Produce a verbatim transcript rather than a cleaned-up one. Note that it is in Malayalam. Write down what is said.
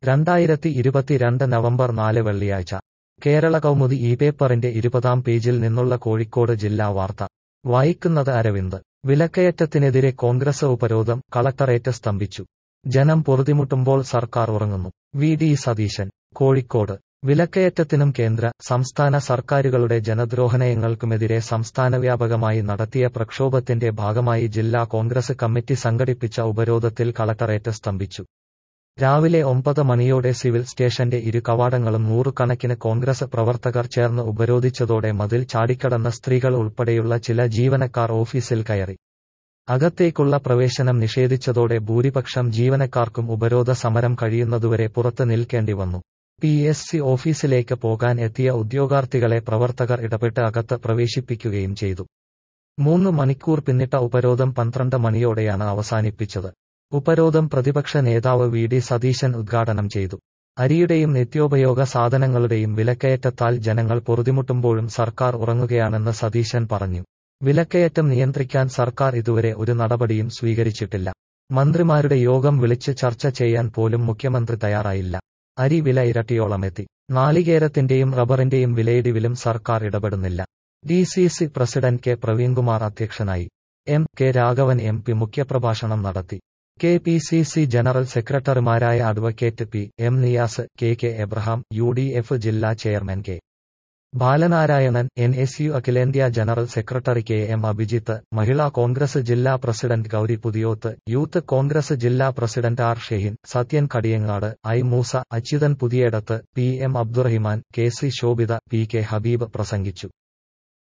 രണ്ടായിരത്തി ഇരുപത്തിരണ്ട് നവംബർ നാല് വെള്ളിയാഴ്ച കേരള കൗമുദി ഈ പേപ്പറിന്റെ ഇരുപതാം പേജിൽ നിന്നുള്ള കോഴിക്കോട് ജില്ലാ വാർത്ത വായിക്കുന്നത് അരവിന്ദ്. വിലക്കയറ്റത്തിനെതിരെ കോൺഗ്രസ് ഉപരോധം, കളക്ടറേറ്റ് സ്തംഭിച്ചു. ജനം പൊറുതിമുട്ടുമ്പോൾ സർക്കാർ ഉറങ്ങുന്നു. V D Satheesan, Kozhikode. വിലക്കയറ്റത്തിനും കേന്ദ്ര, സംസ്ഥാന സർക്കാരുകളുടെ ജനദ്രോഹനയങ്ങൾക്കുമെതിരെ സംസ്ഥാനവ്യാപകമായി നടത്തിയ പ്രക്ഷോഭത്തിന്റെ ഭാഗമായി ജില്ലാ കോൺഗ്രസ് കമ്മിറ്റി സംഘടിപ്പിച്ച ഉപരോധത്തിൽ കളക്ടറേറ്റ് സ്തംഭിച്ചു. രാവിലെ ഒമ്പത് മണിയോടെ സിവിൽ സ്റ്റേഷന്റെ ഇരു കവാടങ്ങളും നൂറുകണക്കിന് കോൺഗ്രസ് പ്രവർത്തകർ ചേർന്ന് ഉപരോധിച്ചതോടെ മതിൽ ചാടിക്കടന്ന സ്ത്രീകൾ ഉൾപ്പെടെയുള്ള ചില ജീവനക്കാർ ഓഫീസിൽ കയറി. അകത്തേക്കുള്ള പ്രവേശനം നിഷേധിച്ചതോടെ ഭൂരിപക്ഷം ജീവനക്കാർക്കും ഉപരോധ സമരം കഴിയുന്നതുവരെ പുറത്ത് നിൽക്കേണ്ടി വന്നു. പി എസ് സി ഓഫീസിലേക്ക് പോകാൻ എത്തിയ ഉദ്യോഗാർത്ഥികളെ പ്രവർത്തകർ ഇടപെട്ട് അകത്ത് പ്രവേശിപ്പിക്കുകയും ചെയ്തു. മൂന്ന് മണിക്കൂർ പിന്നിട്ട ഉപരോധം പന്ത്രണ്ട് മണിയോടെയാണ് അവസാനിപ്പിച്ചത്. ഉപരോധം പ്രതിപക്ഷ നേതാവ് വി ഡി സതീശൻ ഉദ്ഘാടനം ചെയ്തു. അരിയുടെയും നിത്യോപയോഗ സാധനങ്ങളുടെയും വിലക്കയറ്റത്താൽ ജനങ്ങൾ പൊറുതിമുട്ടുമ്പോഴും സർക്കാർ ഉറങ്ങുകയാണെന്ന് സതീശൻ പറഞ്ഞു. വിലക്കയറ്റം നിയന്ത്രിക്കാൻ സർക്കാർ ഇതുവരെ ഒരു നടപടിയും സ്വീകരിച്ചിട്ടില്ല. മന്ത്രിമാരുടെ യോഗം വിളിച്ച് ചർച്ച ചെയ്യാൻ പോലും മുഖ്യമന്ത്രി തയ്യാറായില്ല. അരി വില ഇരട്ടിയോളമെത്തി. നാളികേരത്തിന്റെയും റബ്ബറിന്റെയും വിലയിടിവിലും സർക്കാർ ഇടപെടുന്നില്ല. D C C president K Praveenkumar അധ്യക്ഷനായി. M K Raghavan M P മുഖ്യപ്രഭാഷണം നടത്തി. K P C C general സെക്രട്ടറിമാരായ advocate P M Niyas, K K Abraham, U D F ജില്ലാ chairman K Balanarayanan, N S U അഖിലേന്ത്യാ general secretary K M Abhijith, Mahila Congress ജില്ലാ president Gauri Puthiyoth, Youth Congress ജില്ലാ president R Shehin, Sathyan Kadiyangad, I Moosa, Achuthan Puthiyadath, P M Abdurahiman, K C Shobhitha, P K Habeeb പ്രസംഗിച്ചു.